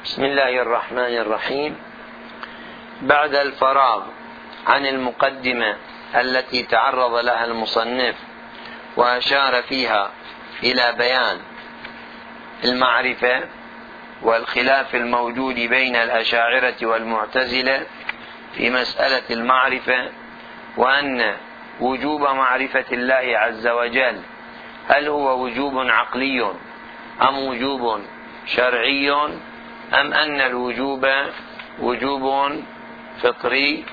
بسم الله الرحمن الرحيم. بعد الفراغ عن المقدمة التي تعرض لها المصنف وأشار فيها إلى بيان المعرفة والخلاف الموجود بين الأشاعرة والمعتزلة في مسألة المعرفة، وأن وجوب معرفة الله عز وجل هل هو وجوب عقلي أم وجوب شرعي، أم أن الوجوب وجوب فطري،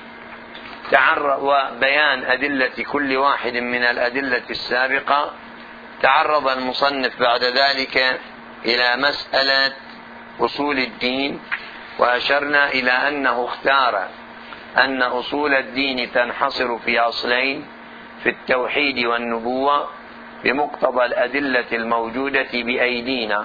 وبيان أدلة كل واحد من الأدلة السابقة. تعرض المصنف بعد ذلك إلى مسألة أصول الدين، وأشرنا إلى أنه اختار أن أصول الدين تنحصر في أصلين، في التوحيد والنبوة بمقتضى الأدلة الموجودة بأيدينا.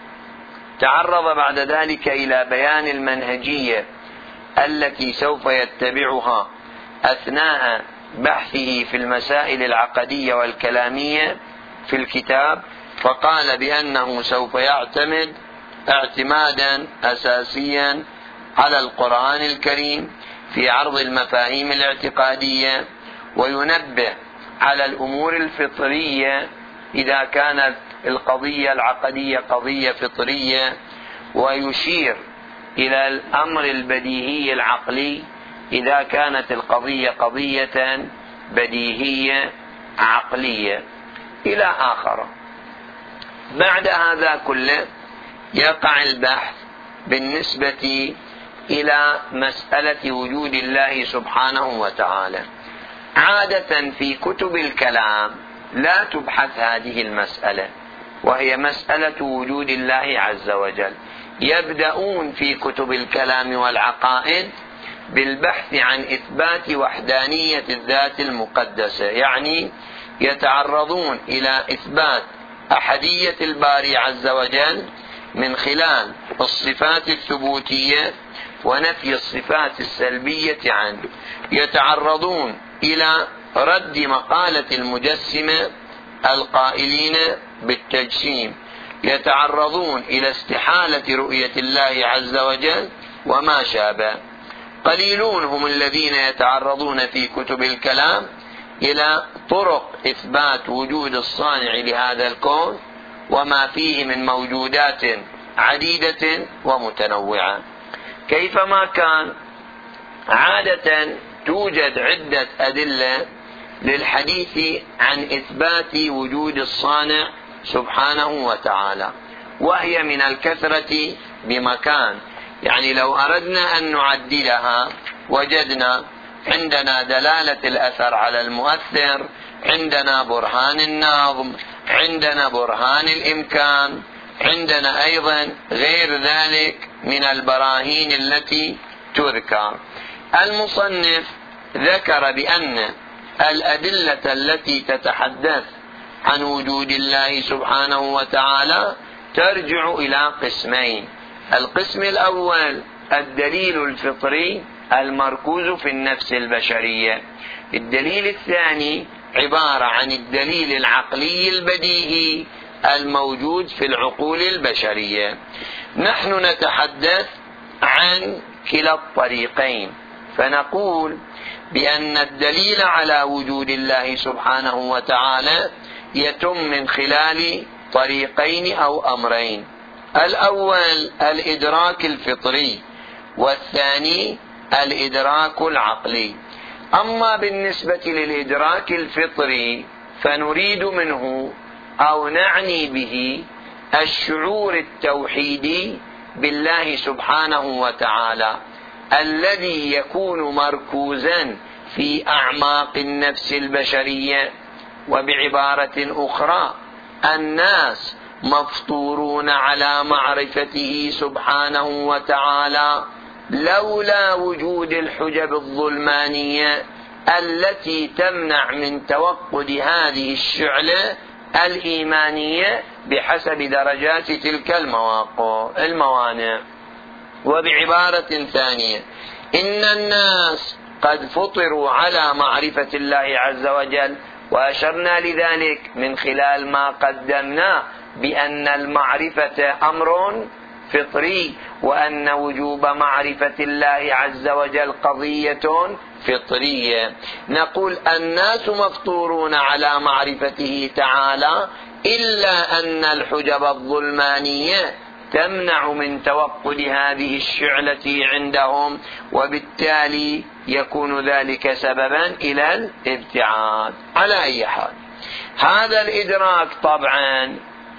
تعرض بعد ذلك إلى بيان المنهجية التي سوف يتبعها أثناء بحثه في المسائل العقدية والكلامية في الكتاب، فقال بأنه سوف يعتمد اعتمادا أساسيا على القرآن الكريم في عرض المفاهيم الاعتقادية، وينبه على الأمور الفطرية إذا كانت القضية العقدية قضية فطرية، ويشير إلى الأمر البديهي العقلي إذا كانت القضية قضية بديهية عقلية إلى آخره. بعد هذا كله يقع البحث بالنسبة إلى مسألة وجود الله سبحانه وتعالى. عادة في كتب الكلام لا تبحث هذه المسألة، وهي مسألة وجود الله عز وجل. يبدأون في كتب الكلام والعقائد بالبحث عن إثبات وحدانية الذات المقدسة، يعني يتعرضون إلى إثبات أحدية الباري عز وجل من خلال الصفات الثبوتية ونفي الصفات السلبية عنه. يتعرضون إلى رد مقالة المجسمة القائلين بالتجسيم، يتعرضون إلى استحالة رؤية الله عز وجل وما شابه. قليلون هم الذين يتعرضون في كتب الكلام إلى طرق إثبات وجود الصانع لهذا الكون وما فيه من موجودات عديدة ومتنوعة. كيفما كان، عادة توجد عدة أدلة للحديث عن إثبات وجود الصانع سبحانه وتعالى، وهي من الكثرة بمكان. يعني لو أردنا أن نعدلها وجدنا عندنا دلالة الأثر على المؤثر، عندنا برهان النظم، عندنا برهان الإمكان، عندنا أيضا غير ذلك من البراهين التي تذكر. المصنف ذكر بأن الأدلة التي تتحدث عن وجود الله سبحانه وتعالى ترجع إلى قسمين. القسم الأول الدليل الفطري المركوز في النفس البشرية. الدليل الثاني عبارة عن الدليل العقلي البديهي الموجود في العقول البشرية. نحن نتحدث عن كلا الطريقين، فنقول بأن الدليل على وجود الله سبحانه وتعالى يتم من خلال طريقين أو أمرين: الأول الإدراك الفطري، والثاني الإدراك العقلي. أما بالنسبة للإدراك الفطري فنريد منه أو نعني به الشعور التوحيدي بالله سبحانه وتعالى الذي يكون مركوزا في أعماق النفس البشرية. وبعبارة أخرى، الناس مفطورون على معرفته سبحانه وتعالى لولا وجود الحجب الظلمانية التي تمنع من توقد هذه الشعلة الإيمانية بحسب درجات تلك الموانع. وبعبارة ثانية، إن الناس قد فطروا على معرفة الله عز وجل، وأشرنا لذلك من خلال ما قدمنا بأن المعرفة أمر فطري، وأن وجوب معرفة الله عز وجل قضية فطرية. نقول الناس مفطورون على معرفته تعالى، إلا أن الحجب الظلمانية تمنع من توقد هذه الشعلة عندهم، وبالتالي يكون ذلك سببا إلى الابتعاد. على أي حال، هذا الإدراك طبعا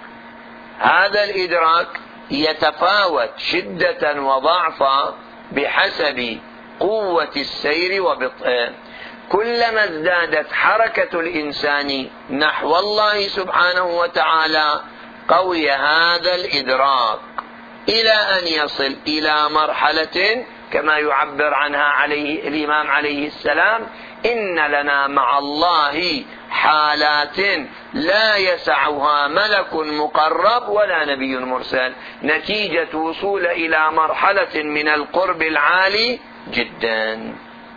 هذا الإدراك يتفاوت شدة وضعفا بحسب قوة السير وبطئه. كلما ازدادت حركة الإنسان نحو الله سبحانه وتعالى قوي هذا الإدراك، إلى أن يصل إلى مرحلة كما يعبر عنها الإمام عليه السلام: إن لنا مع الله حالات لا يسعها ملك مقرب ولا نبي مرسل، نتيجة وصول إلى مرحلة من القرب العالي جدا.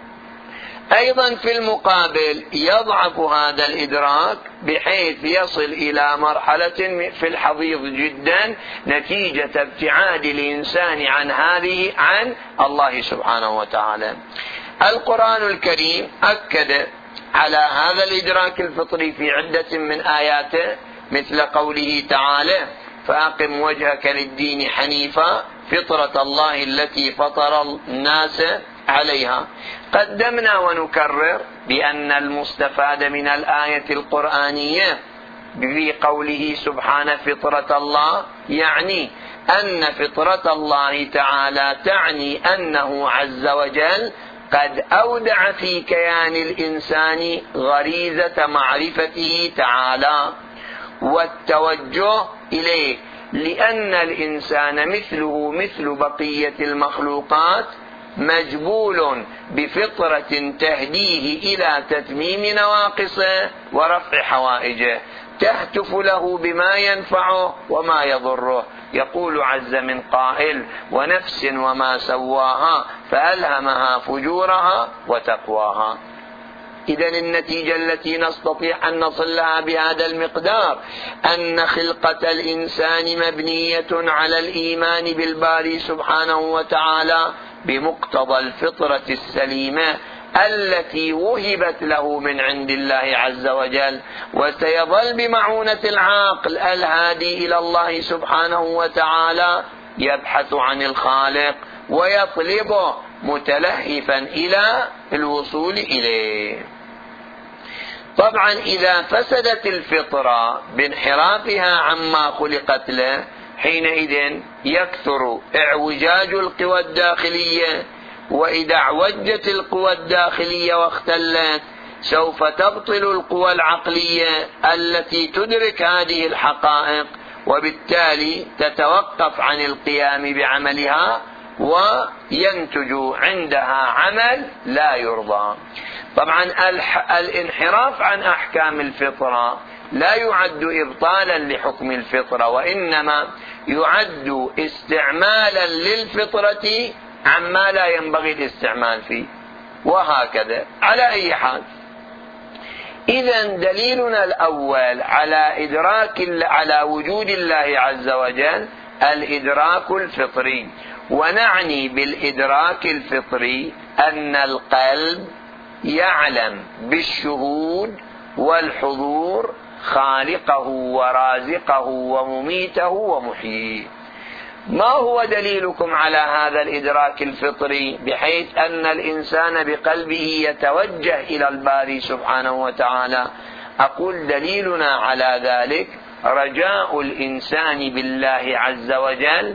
أيضا في المقابل يضعف هذا الإدراك بحيث يصل إلى مرحلة في الحضيض جدا، نتيجة ابتعاد الإنسان عن الله سبحانه وتعالى. القرآن الكريم أكد على هذا الإدراك الفطري في عدة من آياته، مثل قوله تعالى: فأقم وجهك للدين حنيفا فطرة الله التي فطر الناس عليها. قدمنا ونكرر بأن المستفاد من الآية القرآنية في قوله سبحانه فطرة الله، يعني أن فطرة الله تعالى تعني أنه عز وجل قد أودع في كيان الإنسان غريزة معرفته تعالى والتوجه إليه، لأن الإنسان مثل بقية المخلوقات مجبول بفطرة تهديه إلى تتميم نواقصه ورفع حوائجه، تهتف له بما ينفعه وما يضره. يقول عز من قائل: ونفس وما سواها فألهمها فجورها وتقواها. إذن النتيجة التي نستطيع أن نصل لها بهذا المقدار أن خلقة الإنسان مبنية على الإيمان بالباري سبحانه وتعالى بمقتضى الفطرة السليمة التي وهبت له من عند الله عز وجل، وسيظل بمعونة العقل الهادي إلى الله سبحانه وتعالى يبحث عن الخالق ويطلبه متلهفا إلى الوصول إليه. طبعا إذا فسدت الفطرة بانحرافها عما خلقت له، حينئذ يكثر اعوجاج القوى الداخلية، وإذا اعوجت القوى الداخلية واختلت سوف تبطل القوى العقلية التي تدرك هذه الحقائق، وبالتالي تتوقف عن القيام بعملها وينتج عندها عمل لا يرضى. طبعا الانحراف عن أحكام الفطرة لا يعد إبطالا لحكم الفطرة، وإنما يعد استعمالا للفطرة عما لا ينبغي الاستعمال فيه، وهكذا. على أي حال، إذن دليلنا الأول على وجود الله عز وجل الإدراك الفطري، ونعني بالإدراك الفطري أن القلب يعلم بالشهود والحضور خالقه ورازقه ومميته ومحييه. ما هو دليلكم على هذا الإدراك الفطري بحيث أن الإنسان بقلبه يتوجه إلى الباري سبحانه وتعالى؟ أقول دليلنا على ذلك رجاء الإنسان بالله عز وجل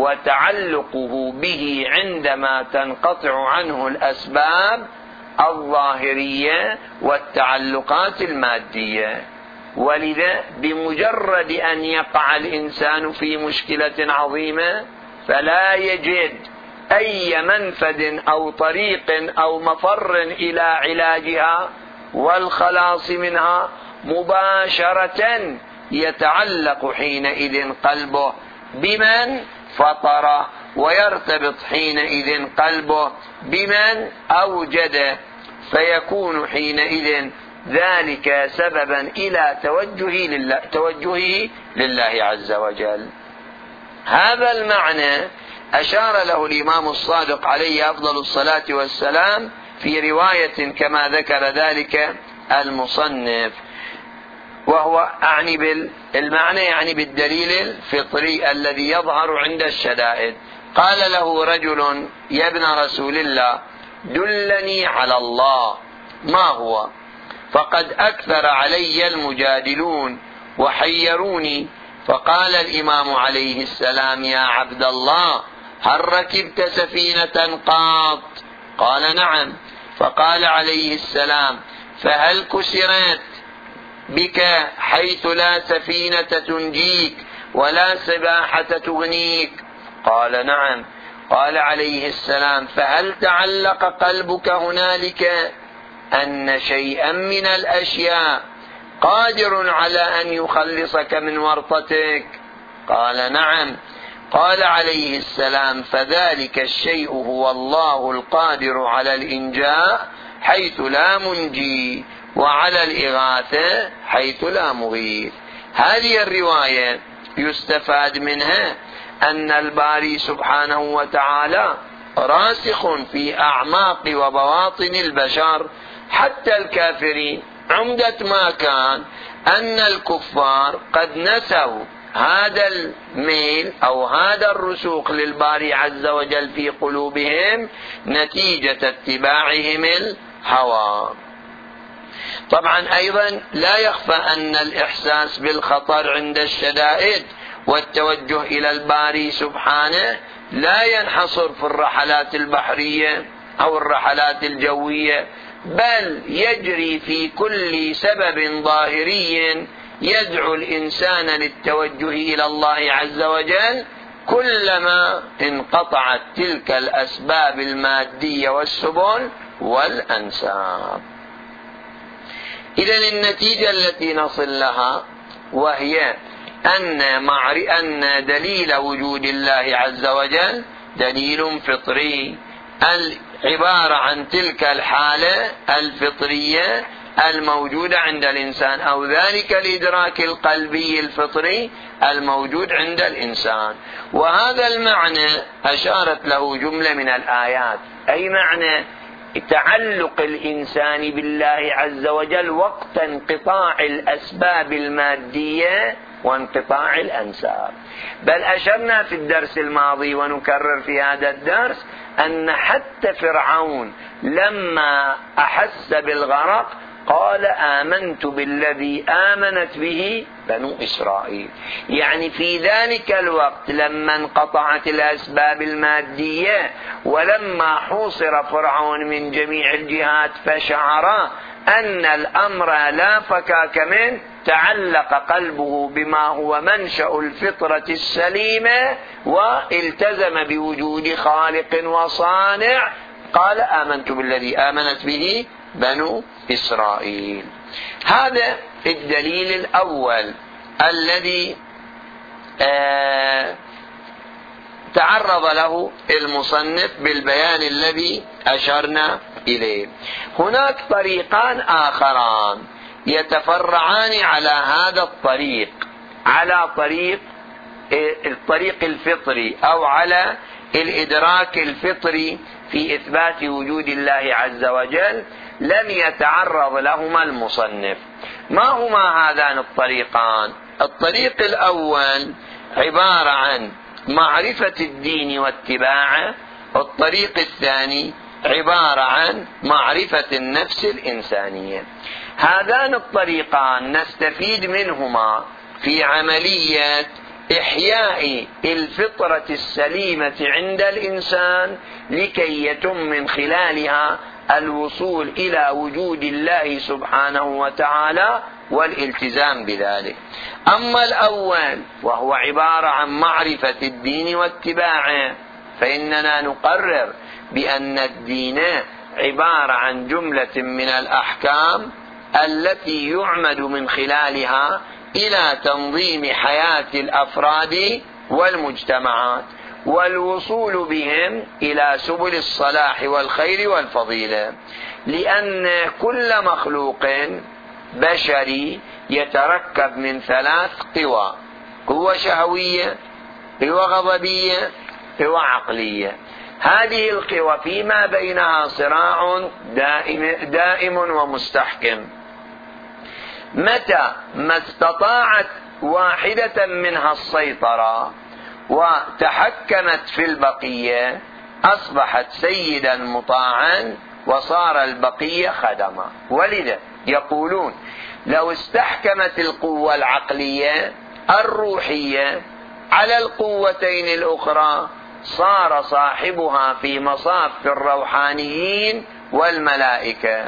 وتعلقه به عندما تنقطع عنه الأسباب الظاهرية والتعلقات المادية. ولذا بمجرد أن يقع الإنسان في مشكلة عظيمة فلا يجد أي منفذ أو طريق أو مفر إلى علاجها والخلاص منها، مباشرة يتعلق حينئذ قلبه بمن فطره، ويرتبط حينئذ قلبه بمن أوجده، فيكون حينئذ ذلك سببا إلى توجهه لله عز وجل. هذا المعنى أشار له الإمام الصادق عليه أفضل الصلاة والسلام في رواية كما ذكر ذلك المصنف، وهو المعنى يعني بالدليل الفطري الذي يظهر عند الشدائد. قال له رجل: يا ابن رسول الله، دلني على الله، ما هو؟ فقد أكثر علي المجادلون وحيروني. فقال الإمام عليه السلام: يا عبد الله، هل ركبت سفينة قط؟ قال: نعم. فقال عليه السلام: فهل كسرت بك حيث لا سفينة تنجيك ولا سباحة تغنيك؟ قال: نعم. قال عليه السلام: فهل تعلق قلبك هنالك أن شيئا من الأشياء قادر على أن يخلصك من ورطتك؟ قال: نعم. قال عليه السلام: فذلك الشيء هو الله القادر على الإنجاء حيث لا منجي، وعلى الإغاثة حيث لا مغيث. هذه الرواية يستفاد منها أن الباري سبحانه وتعالى راسخ في أعماق وبواطن البشر حتى الكافرين. عمدة ما كان أن الكفار قد نسوا هذا الميل أو هذا الرسوخ للباري عز وجل في قلوبهم نتيجة اتباعهم الهوى. طبعا أيضا لا يخفى أن الإحساس بالخطر عند الشدائد والتوجه إلى الباري سبحانه لا ينحصر في الرحلات البحرية أو الرحلات الجوية، بل يجري في كل سبب ظاهري يدعو الإنسان للتوجه إلى الله عز وجل كلما انقطعت تلك الأسباب المادية والسبل والأنساب. إذن النتيجة التي نصل لها وهي أن دليل وجود الله عز وجل دليل فطري، عبارة عن تلك الحالة الفطرية الموجودة عند الإنسان، أو ذلك الإدراك القلبي الفطري الموجود عند الإنسان. وهذا المعنى أشارت له جملة من الآيات، أي معنى تعلق الإنسان بالله عز وجل وقت انقطاع الأسباب المادية وانقطاع الأنساب. بل أشرنا في الدرس الماضي ونكرر في هذا الدرس أن حتى فرعون لما أحس بالغرق قال: آمنت بالذي آمنت به بنو إسرائيل. يعني في ذلك الوقت لما انقطعت الأسباب المادية ولما حوصر فرعون من جميع الجهات فشعر أن الأمر لا فكاك منه، تعلق قلبه بما هو منشأ الفطرة السليمة والتزم بوجود خالق وصانع. قال: آمنت بالذي آمنت به بنو إسرائيل. هذا الدليل الأول الذي تعرض له المصنف بالبيان الذي أشرنا إليه. هناك طريقان آخران يتفرعان على هذا الطريق، على الطريق الفطري أو على الإدراك الفطري في إثبات وجود الله عز وجل، لم يتعرض لهما المصنف. ما هما هذان الطريقان؟ الطريق الأول عبارة عن معرفة الدين واتباعه، الطريق الثاني عبارة عن معرفة النفس الإنسانية. هذان الطريقان نستفيد منهما في عملية إحياء الفطرة السليمة عند الإنسان لكي يتم من خلالها الوصول إلى وجود الله سبحانه وتعالى والالتزام بذلك. أما الأول وهو عبارة عن معرفة الدين واتباعه، فإننا نقرر بأن الدين عبارة عن جملة من الأحكام التي يعمد من خلالها إلى تنظيم حياة الأفراد والمجتمعات والوصول بهم إلى سبل الصلاح والخير والفضيلة، لأن كل مخلوق بشري يتركب من 3 قوى: قوة شهوية، وغضبية وعقلية. هذه القوى فيما بينها صراع دائم ومستحكم. متى ما استطاعت واحدة منها السيطرة وتحكمت في البقية أصبحت سيدا مطاعا وصار البقية خدما. ولذا يقولون لو استحكمت القوة العقلية الروحية على القوتين الأخرى صار صاحبها في مصاف الروحانيين والملائكة.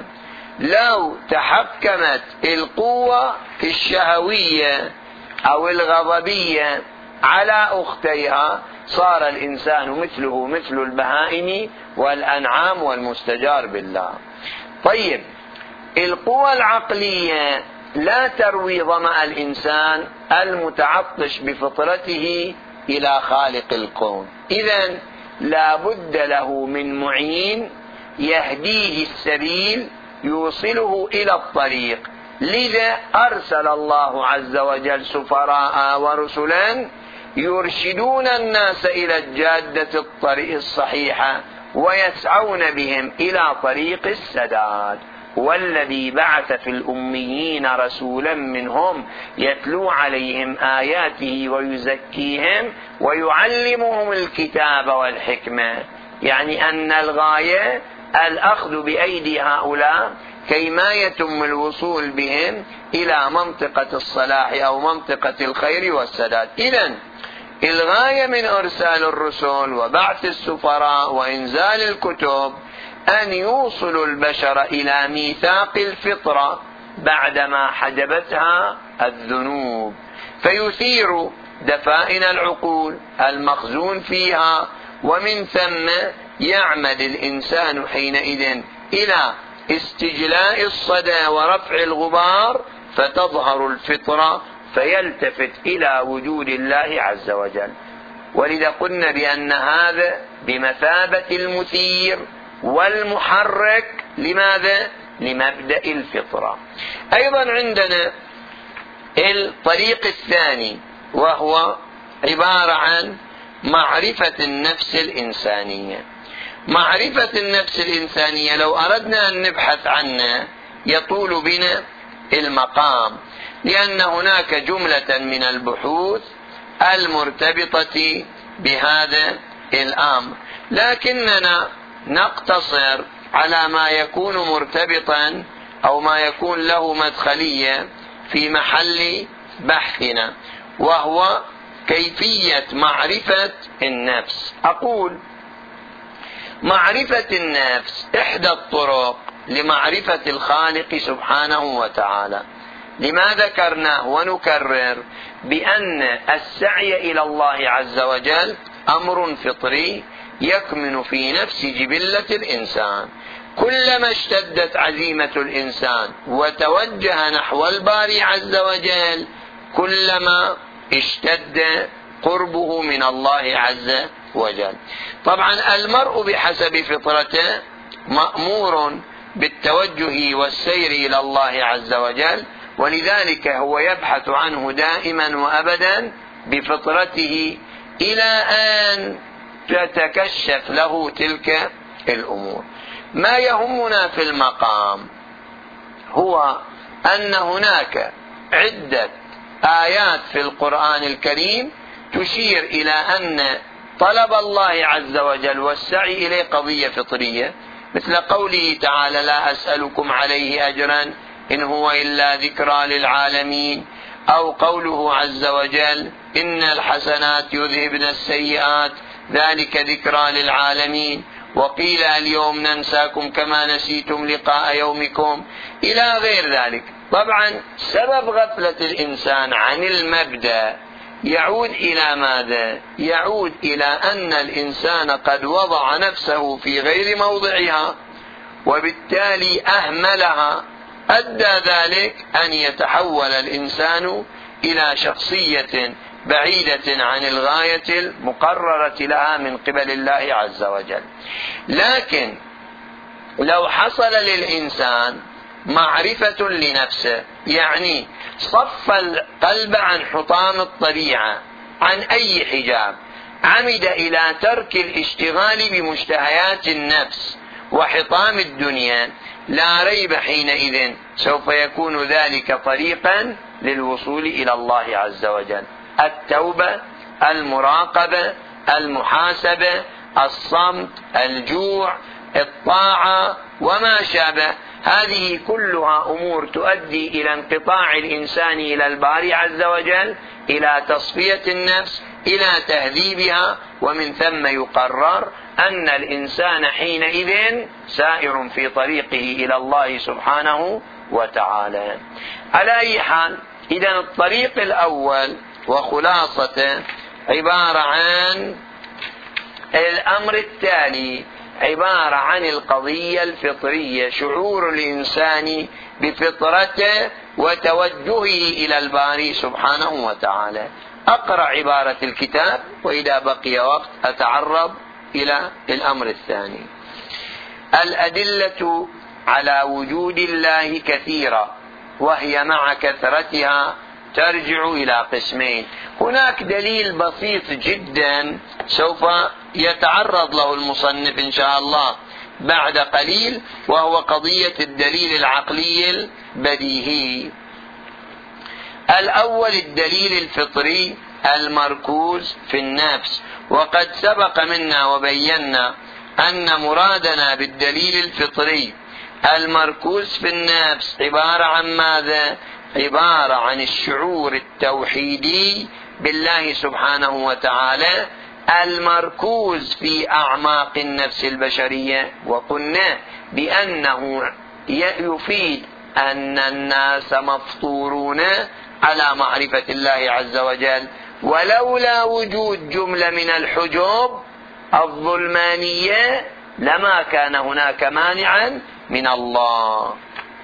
لو تحكمت القوة الشهوية أو الغضبية على أختيها صار الإنسان مثله مثل البهائم والأنعام والمستجار بالله. طيب، القوى العقلية لا تروي ظمأ الإنسان المتعطش بفطرته إلى خالق الكون، إذن لا بد له من معين يهديه السبيل يوصله إلى الطريق. لذا أرسل الله عز وجل سفراء ورسلا يرشدون الناس إلى الجادة الطريق الصحيحة ويسعون بهم إلى طريق السداد. والذي بعث في الأميين رسولا منهم يتلو عليهم آياته ويزكيهم ويعلمهم الكتاب والحكمة. يعني أن الغاية الأخذ بأيدي هؤلاء كيما يتم الوصول بهم إلى منطقة الصلاح أو منطقة الخير والسداد. إذن الغاية من إرسال الرسل وبعث السفراء وإنزال الكتب أن يوصلوا البشر إلى ميثاق الفطرة بعدما حجبتها الذنوب، فيثير دفائن العقول المخزون فيها، ومن ثم يعمد الإنسان حينئذ إلى استجلاء الصدى ورفع الغبار فتظهر الفطرة فيلتفت إلى وجود الله عز وجل. ولذا قلنا بأن هذا بمثابة المثير والمحرك. لماذا؟ لمبدأ الفطرة. أيضا عندنا الطريق الثاني وهو عبارة عن معرفة النفس الإنسانية. معرفة النفس الإنسانية لو أردنا أن نبحث عنها يطول بنا المقام، لأن هناك جملة من البحوث المرتبطة بهذا الأمر، لكننا نقتصر على ما يكون مرتبطا أو ما يكون له مدخلية في محل بحثنا، وهو كيفية معرفة النفس. أقول معرفة النفس إحدى الطرق لمعرفة الخالق سبحانه وتعالى. لما ذكرناه ونكرر بأن السعي إلى الله عز وجل أمر فطري يكمن في نفس جبلة الإنسان. كلما اشتدت عزيمة الإنسان وتوجه نحو الباري عز وجل كلما اشتد قربه من الله عز وجل. طبعا المرء بحسب فطرته مأمور بالتوجه والسير إلى الله عز وجل، ولذلك هو يبحث عنه دائما وأبدا بفطرته إلى أن تتكشف له تلك الأمور. ما يهمنا في المقام هو أن هناك عدة آيات في القرآن الكريم تشير إلى أن طلب الله عز وجل والسعي إليه قضية فطرية، مثل قوله تعالى: لا أسألكم عليه أجرا إن هو إلا ذكرى للعالمين، أو قوله عز وجل: إن الحسنات يذهبن السيئات ذلك ذكرى للعالمين، وقيل اليوم ننساكم كما نسيتم لقاء يومكم، إلى غير ذلك. طبعا سبب غفلة الإنسان عن المبدأ يعود إلى ماذا؟ يعود إلى أن الإنسان قد وضع نفسه في غير موضعها وبالتالي أهملها، أدى ذلك أن يتحول الإنسان إلى شخصية بعيدة عن الغاية المقررة لها من قبل الله عز وجل. لكن لو حصل للإنسان معرفة لنفسه، يعني صف القلب عن حطام الطبيعة عن أي حجاب عمد إلى ترك الاشتغال بمشتهيات النفس وحطام الدنيا، لا ريب حينئذ سوف يكون ذلك طريقا للوصول إلى الله عز وجل. التوبة، المراقبة، المحاسبة، الصمت، الجوع، الطاعة وما شابه، هذه كلها أمور تؤدي إلى انقطاع الإنسان إلى الباري عز وجل، إلى تصفية النفس، إلى تهذيبها، ومن ثم يقرر أن الإنسان حينئذ سائر في طريقه إلى الله سبحانه وتعالى. على أي حال، إذن الطريق الأول وخلاصته عبارة عن الأمر التالي، عبارة عن القضية الفطرية، شعور الإنسان بفطرته وتوجهه إلى الباري سبحانه وتعالى. أقرأ عبارة الكتاب، وإذا بقي وقت أتعرض إلى الأمر الثاني. الأدلة على وجود الله كثيرة، وهي مع كثرتها ترجع إلى قسمين. هناك دليل بسيط جدا سوف يتعرض له المصنف إن شاء الله بعد قليل، وهو قضية الدليل العقلي البديهي. الأول الدليل الفطري المركوز في النفس، وقد سبق منا وبينا أن مرادنا بالدليل الفطري المركوز في النفس عبارة عن ماذا؟ عبارة عن الشعور التوحيدي بالله سبحانه وتعالى المركوز في أعماق النفس البشرية. وقلنا بأنه يفيد أن الناس مفطورون على معرفة الله عز وجل، ولولا وجود جملة من الحجوب الظلمانية لما كان هناك مانعا من الله.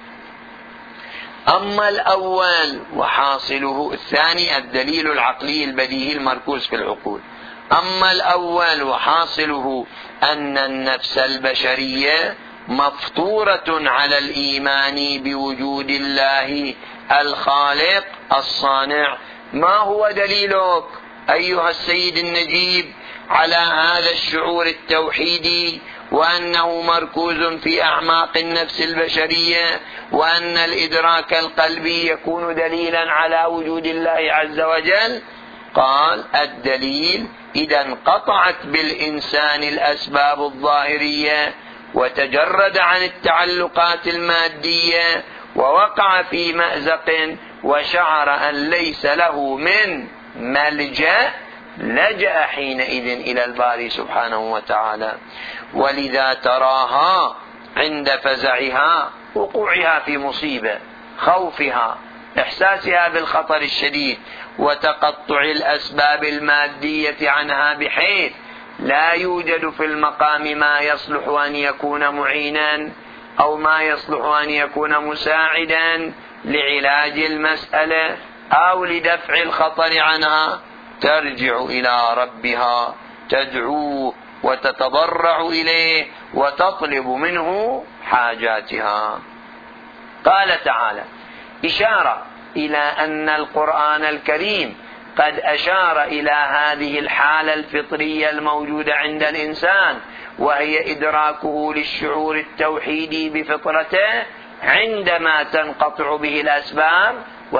أما الأول وحاصله، الثاني الدليل العقلي البديهي المركوز في العقول. أما الأول وحاصله أن النفس البشرية مفطورة على الإيمان بوجود الله الخالق الصانع. ما هو دليلك أيها السيد النجيب على هذا الشعور التوحيدي، وأنه مركوز في أعماق النفس البشرية، وأن الإدراك القلبي يكون دليلا على وجود الله عز وجل؟ قال: الدليل إذا انقطعت بالإنسان الأسباب الظاهرية وتجرد عن التعلقات المادية ووقع في مأزق وشعر أن ليس له من ملجأ، لجأ حينئذ إلى الباري سبحانه وتعالى. ولذا تراها عند فزعها، وقوعها في مصيبة، خوفها، إحساسها بالخطر الشديد، وتقطع الأسباب المادية عنها، بحيث لا يوجد في المقام ما يصلح أن يكون معينا أو ما يصلح أن يكون مساعدا لعلاج المسألة أو لدفع الخطر عنها، ترجع إلى ربها تدعوه وتتضرع إليه وتطلب منه حاجاتها. قال تعالى إشارة إلى أن القرآن الكريم قد أشار إلى هذه الحالة الفطرية الموجودة عند الإنسان، وهي إدراكه للشعور التوحيدي بفطرته عندما تنقطع به الأسباب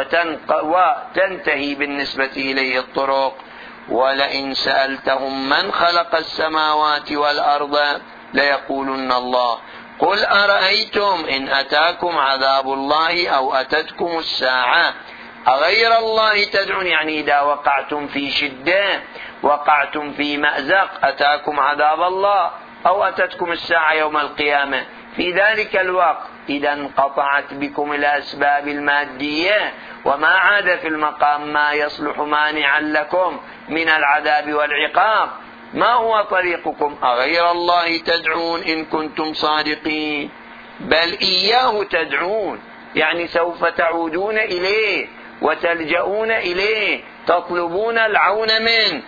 وتنتهي بالنسبة إليه الطرق. ولئن سألتهم من خلق السماوات والأرض ليقولن الله قل أرأيتم إن أتاكم عذاب الله أو أتتكم الساعة أغير الله تدعون. يعني إذا وقعتم في شدة، وقعتم في مأزق، أتاكم عذاب الله أو أتتكم الساعة يوم القيامة، في ذلك الوقت إذا انقطعت بكم الأسباب المادية وما عاد في المقام ما يصلح مانعا لكم من العذاب والعقاب، ما هو طريقكم؟ أغير الله تدعون إن كنتم صادقين؟ بل إياه تدعون، يعني سوف تعودون إليه وتلجؤون إليه، تطلبون العون منه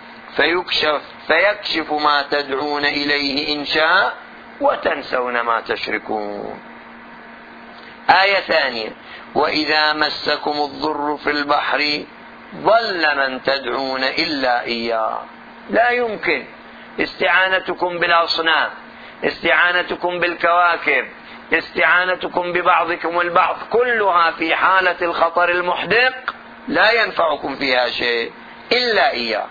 فيكشف ما تدعون إليه إن شاء وتنسون ما تشركون. آية ثانية: وإذا مسكم الضر في البحر ضل من تدعون إلا إياه. لا يمكن استعانتكم بالأصنام، استعانتكم بالكواكب، استعانتكم ببعضكم البعض، كلها في حالة الخطر المحدق لا ينفعكم فيها شيء إلا إياه.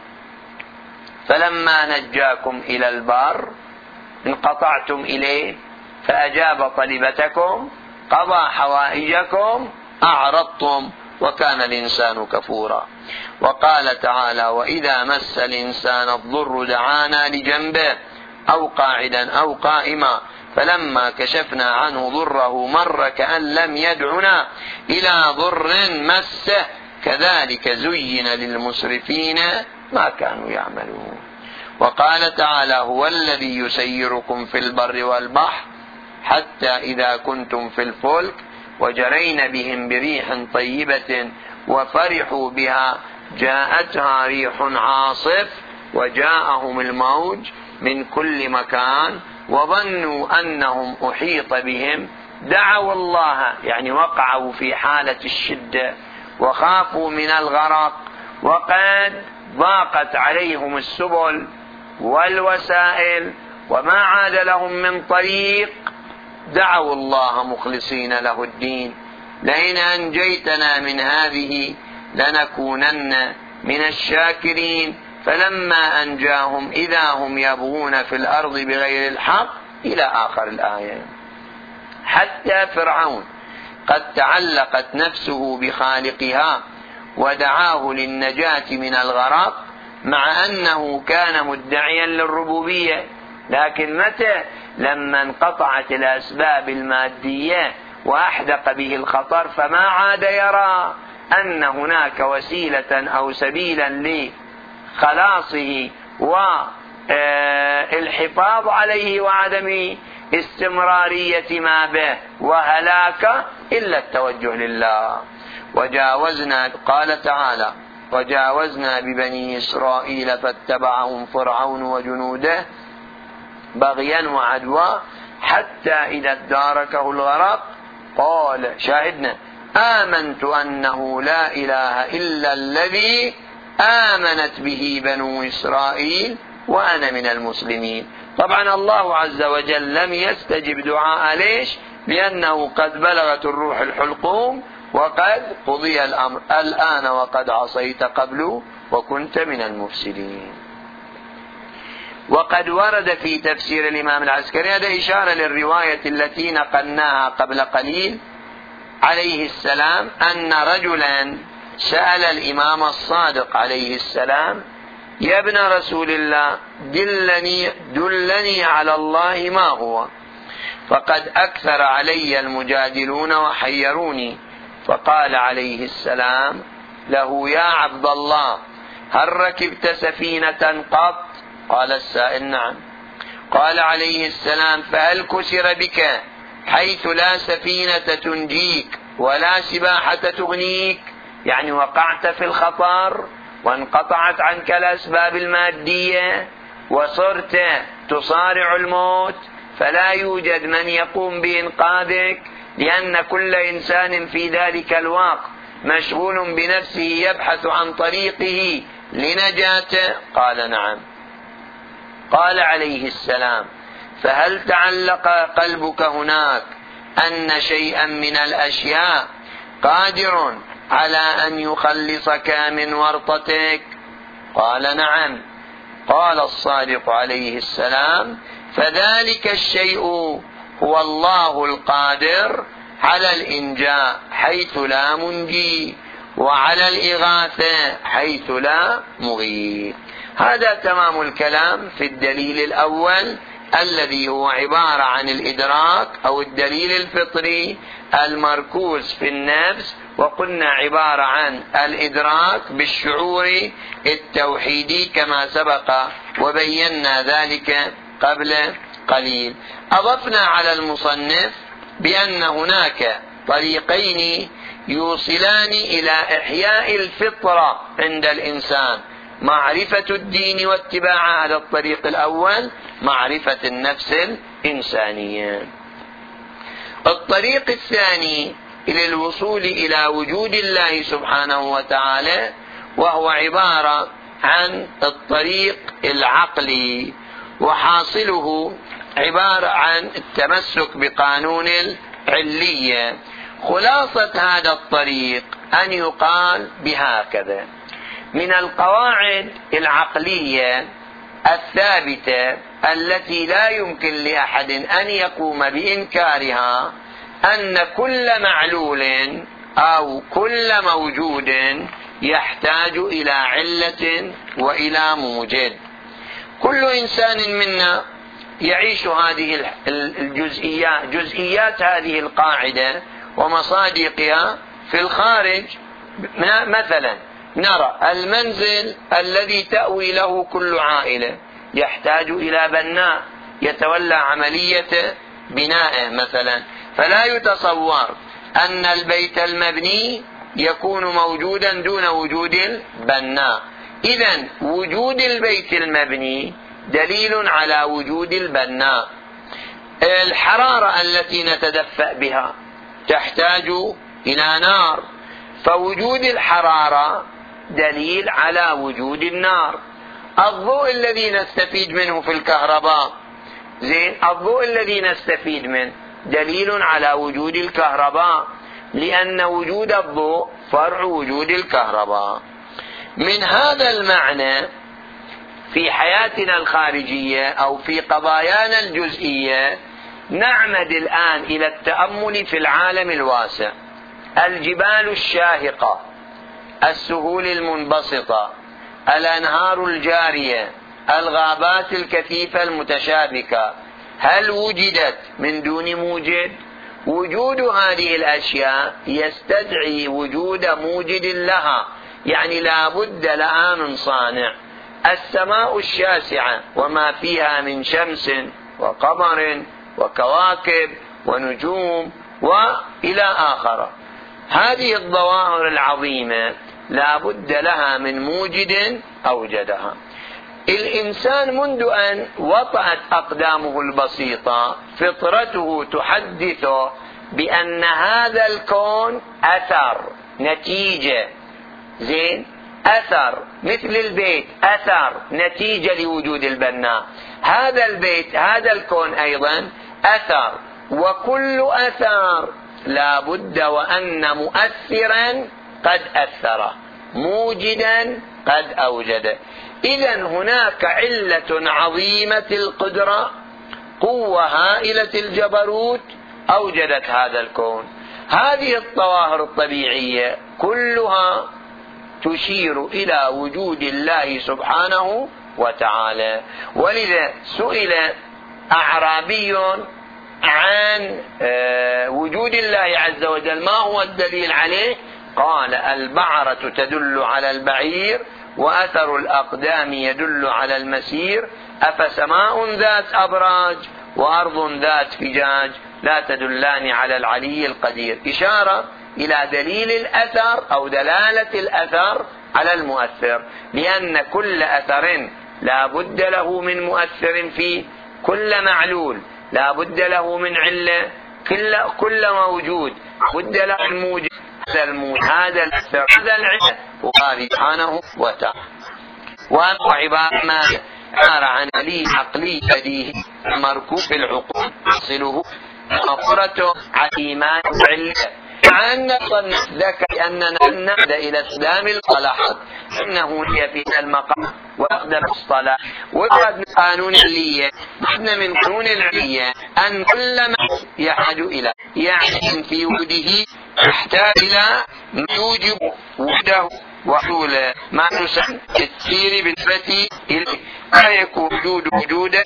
فلما نجاكم إلى البر انقطعتم إليه فأجاب طلبتكم قضى حوائجكم أعرضتم وكان الإنسان كفورا. وقال تعالى: وإذا مس الإنسان الضر دعانا لجنبه أو قاعدا أو قائما فلما كشفنا عنه ضره مر كأن لم يدعنا إلى ضر مسه كذلك زين للمسرفين ما كانوا يعملون. وقال تعالى: هو الذي يسيركم في البر والبحر حتى إذا كنتم في الفلك وجرين بهم بريح طيبة وفرحوا بها جاءتها ريح عاصف وجاءهم الموج من كل مكان وظنوا أنهم أحيط بهم دعوا الله، يعني وقعوا في حالة الشدة وخافوا من الغرق وقد ضاقت عليهم السبل والوسائل وما عاد لهم من طريق، دعوا الله مخلصين له الدين لئن أنجيتنا من هذه لنكونن من الشاكرين. فلما أنجاهم إذا هم يبغون في الأرض بغير الحق إلى آخر الآية. حتى فرعون قد تعلقت نفسه بخالقها ودعاه للنجاة من الغرق مع أنه كان مدعيا للربوبية، لكن متى لما انقطعت الأسباب المادية وأحدق به الخطر فما عاد يرى أن هناك وسيلة أو سبيلا لخلاصه والحفاظ عليه وعدم استمرارية ما به وهلاك إلا التوجه لله. وجاوزنا، قال تعالى: وجاوزنا ببني إسرائيل فاتبعهم فرعون وجنوده بغيا وعدوا حتى إذا اداركه الغرق قال شاهدنا آمنت أنه لا إله إلا الذي آمنت به بنو إسرائيل وأنا من المسلمين. طبعا الله عز وجل لم يستجب دعاء ليش؟ لأنه قد بلغت الروح الحلقوم وقد قضي الأمر الآن وقد عصيت قبل وكنت من المفسدين. وقد ورد في تفسير الإمام العسكري، هذا إشارة للرواية التي نقلناها قبل قليل عليه السلام، أن رجلا سأل الإمام الصادق عليه السلام: يا ابن رسول الله دلني على الله ما هو، فقد أكثر علي المجادلون وحيروني. فقال عليه السلام له: يا عبد الله هل ركبت سفينة قط؟ قال السائل: نعم. قال عليه السلام: فهل كسر بك حيث لا سفينة تنجيك ولا سباحة تغنيك؟ يعني وقعت في الخطر وانقطعت عنك الأسباب المادية وصرت تصارع الموت فلا يوجد من يقوم بإنقاذك، لأن كل إنسان في ذلك الوقت مشغول بنفسه يبحث عن طريقه لنجاته. قال: نعم. قال عليه السلام: فهل تعلق قلبك هناك أن شيئا من الأشياء قادر على أن يخلصك من ورطتك؟ قال: نعم. قال الصادق عليه السلام: فذلك الشيء هو الله القادر على الإنجاء حيث لا منجي وعلى الإغاثة حيث لا مغيث. هذا تمام الكلام في الدليل الأول الذي هو عبارة عن الإدراك أو الدليل الفطري المركوز في النفس، وقلنا عبارة عن الإدراك بالشعور التوحيدي كما سبق وبينا ذلك قبل قليل. أضفنا على المصنف بأن هناك طريقين يوصلان إلى إحياء الفطرة عند الإنسان: معرفة الدين واتباع هذا الطريق الأول، معرفة النفس الإنسانية. الطريق الثاني إلى الوصول إلى وجود الله سبحانه وتعالى وهو عبارة عن الطريق العقلي، وحاصله عبارة عن التمسك بقانون العلية. خلاصة هذا الطريق أن يقال بهكذا: من القواعد العقلية الثابتة التي لا يمكن لأحد أن يقوم بإنكارها أن كل معلول أو كل موجود يحتاج إلى علة وإلى موجد. كل إنسان منا يعيش هذه جزئيات هذه القاعدة ومصادقها في الخارج. مثلا نرى المنزل الذي تأوي له كل عائلة يحتاج إلى بناء يتولى عملية بنائه مثلا، فلا يتصور أن البيت المبني يكون موجودا دون وجود البناء. إذن وجود البيت المبني دليل على وجود البناء. الحرارة التي نتدفأ بها تحتاج إلى نار، فوجود الحرارة دليل على وجود النار. الضوء الذي نستفيد منه في الكهرباء، الضوء الذي نستفيد منه دليل على وجود الكهرباء، لأن وجود الضوء فرع وجود الكهرباء. من هذا المعنى في حياتنا الخارجية أو في قضايانا الجزئية نعمد الآن إلى التأمل في العالم الواسع. الجبال الشاهقة، السهول المنبسطة، الأنهار الجارية، الغابات الكثيفة المتشابكة، هل وجدت من دون موجد؟ وجود هذه الأشياء يستدعي وجود موجد لها، يعني لا بد لها من صانع. السماء الشاسعة وما فيها من شمس وقمر وكواكب ونجوم وإلى آخر، هذه الظواهر العظيمة لا بد لها من موجد أوجدها. الإنسان منذ أن وطأت أقدامه البسيطة فطرته تحدثه بأن هذا الكون أثر، نتيجة، أثر، مثل البيت أثر نتيجة لوجود البناء. هذا البيت، هذا الكون أيضا أثر، وكل أثر لا بد وأن مؤثرا قد أثره، موجدا قد أوجده. إذن هناك علة عظيمة القدرة، قوة هائلة الجبروت أوجدت هذا الكون. هذه الظواهر الطبيعية كلها تشير إلى وجود الله سبحانه وتعالى. ولذا سئل أعرابي عن وجود الله عز وجل ما هو الدليل عليه؟ قال: البعرة تدل على البعير، وأثر الأقدام يدل على المسير، أفسماء ذات أبراج وأرض ذات فجاج لا تدلان على العلي القدير. إشارة إلى دليل الأثر أو دلالة الأثر على المؤثر، لأن كل أثر لا بد له من مؤثر فيه، كل معلول لا بد له من علة، كل موجود بد له من موجد. هذا الأثر، هذا العلة وقال سبحانه وتعالى. وأما عبارة عن دليل عقلي بديهي مركوب في العقول يصله مقرته على إيمان العلة، مع أن ذكر أننا نعد إلى استخدام المصطلحات، إنه هي في المقام وأقدم الصلاة وقد من قانون العلية، من قانون العلية أن كل ما يحتاج إلى، يعني في وجوده يحتاج إلى ما يوجب وجوده وحوله، ما نسمى التفسير بالنسبة إليه، لا يكون وجودا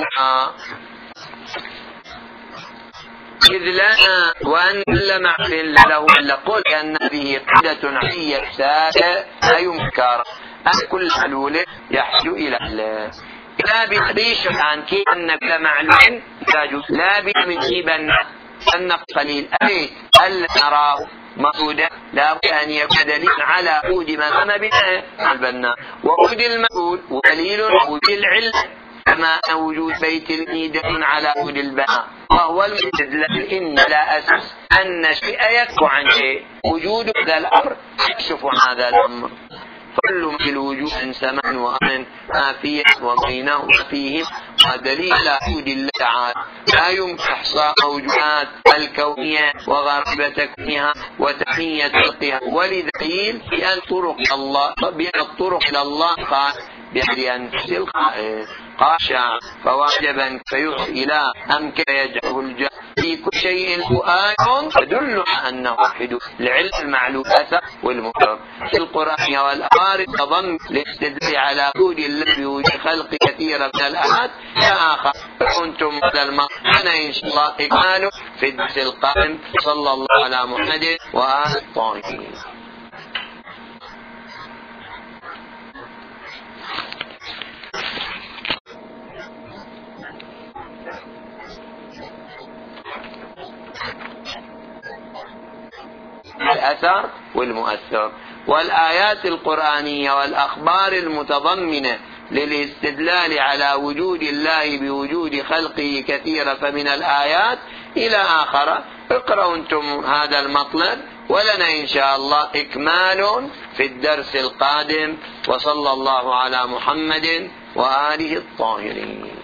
إذ لنا وأن كل معقل له لقل أن به قدة عية سادة لا ينكر، أن كل معلول يحتاج إلى الله. لا بقريش عن كي أن كل معلول يحتاج، لا بمن إبن أن قليل أبيت ألا نراه موجودا، لا بد أن يكون دليل على وجود ما قام به البناء، ووجود الموجود ودليل وجود العلم، كما أن وجود بيت الميدان على وجود البناء، وهو المستدلل إن لا أساس أن شيء يكفو عن شيء، وجود هذا الأمر يكشف عن هذا الأمر. كل في الوجود من سمع وأمن ما فيه وبينهما فيهم ودليل على وجود الله تعالى لا يمكن إحصاء موجودات الكونية وغرابة كونها وتحية خلقها، ولدليل بأن الطرق إلى الله قال بأن القائل قاشع فواجبا فيحسن إلى أم كيجعه الجاه في كل شيء آية تدل على أنه واحد لعلم المعلوم أثر والمكرم في القرآن والأخبار تضم الاستدلال على وجود الله بوجود خلق كثيرة من الآيات لا آخر. كنتم هذا أنا إن شاء الله إكماله في الدرس القادم. صلى الله على محمد وآله الطاهرين. الأثر والمؤثر والآيات القرآنية والأخبار المتضمنة للاستدلال على وجود الله بوجود خلقه كثيرة فمن الآيات إلى آخر. اقرأوا أنتم هذا المطلب ولنا إن شاء الله إكمال في الدرس القادم. وصلى الله على محمد وآله الطاهرين.